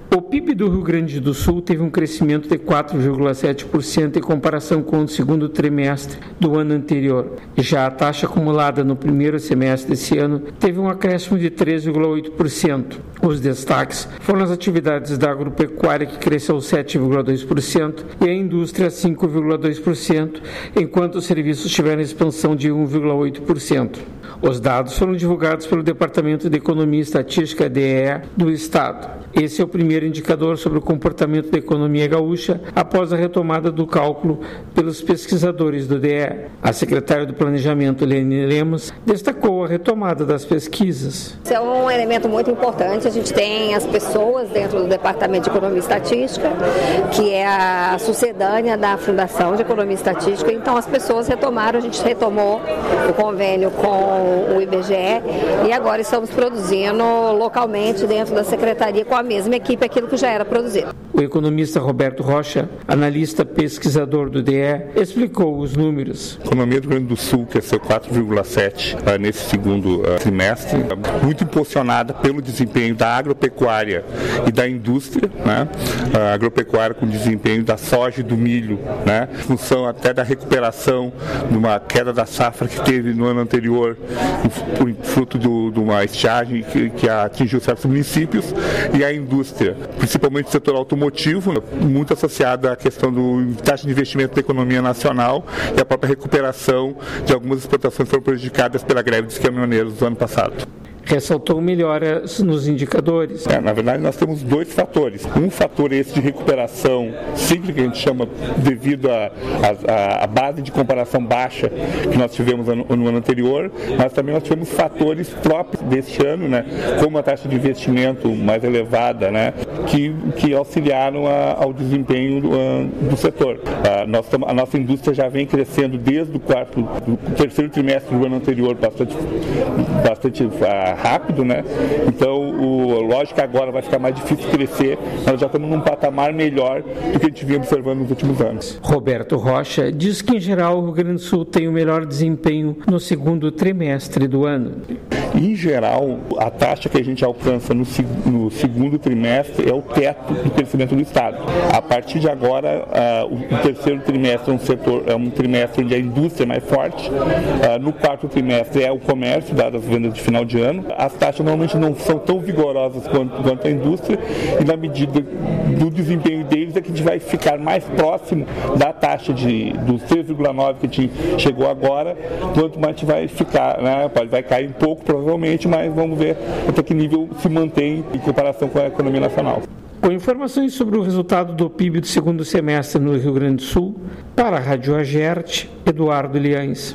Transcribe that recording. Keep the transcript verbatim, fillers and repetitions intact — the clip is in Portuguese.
O P I B do Rio Grande do Sul teve um crescimento de quatro vírgula sete por cento em comparação com o segundo trimestre do ano anterior. Já a taxa acumulada no primeiro semestre desse ano teve um acréscimo de três vírgula oito por cento. Os destaques foram as atividades da agropecuária, que cresceu sete vírgula dois por cento, e a indústria cinco vírgula dois por cento, enquanto os serviços tiveram expansão de um vírgula oito por cento. Os dados foram divulgados pelo Departamento de Economia e Estatística, D E E, do Estado. Esse é o primeiro indicador sobre o comportamento da economia gaúcha após a retomada do cálculo pelos pesquisadores do D E E. A secretária do Planejamento, Lene Lemos, destacou a retomada das pesquisas. Esse é um elemento muito importante. A gente tem as pessoas dentro do Departamento de Economia e Estatística, que é a sucedânea da Fundação de Economia e Estatística. Então, as pessoas retomaram, a gente retomou o convênio com o I B G E e agora estamos produzindo localmente dentro da Secretaria com a mesma equipe aquilo que já era produzido. O economista Roberto Rocha, analista pesquisador do D E E, explicou os números. A economia do Rio Grande do Sul cresceu quatro vírgula sete por cento uh, nesse segundo uh, trimestre, uh, muito impulsionada pelo desempenho da agropecuária e da indústria, né? A agropecuária com desempenho da soja e do milho, né? Em função até da recuperação de uma queda da safra que teve no ano anterior, fruto do, de uma estiagem que, que atingiu certos municípios, e a indústria, principalmente o setor automotivo, muito associada à questão do taxa de investimento da economia nacional e a própria recuperação de algumas exportações que foram prejudicadas pela greve dos caminhoneiros do ano passado. Ressaltou melhoras nos indicadores. É, na verdade, nós temos dois fatores. Um fator esse de recuperação cíclica, que a gente chama devido à base de comparação baixa que nós tivemos no, no ano anterior, mas também nós tivemos fatores próprios deste ano, né, como a taxa de investimento mais elevada, né, que, que auxiliaram a, ao desempenho do, do setor. A, nós, a nossa indústria já vem crescendo desde o quarto, do terceiro trimestre do ano anterior, bastante, bastante a, rápido, né? Então, o, lógico que agora vai ficar mais difícil crescer, nós já estamos num patamar melhor do que a gente vinha observando nos últimos anos. Roberto Rocha diz que, em geral, o Rio Grande do Sul tem o melhor desempenho no segundo trimestre do ano. Em geral, a taxa que a gente alcança no, no segundo trimestre é o teto do crescimento do Estado. A partir de agora, uh, o, o terceiro trimestre é um, setor, é um trimestre onde a indústria é mais forte. Uh, no quarto trimestre é o comércio, dadas as vendas de final de ano. As taxas normalmente não são tão vigorosas quanto, quanto a indústria, e na medida do desempenho deles é que a gente vai ficar mais próximo da taxa de, dos três vírgula nove que a gente chegou agora, quanto mais a gente vai ficar, né? Vai cair um pouco provavelmente, mas vamos ver até que nível se mantém em comparação com a economia nacional. Com informações sobre o resultado do P I B do segundo semestre no Rio Grande do Sul, para a Rádio Agerte, Eduardo Liães.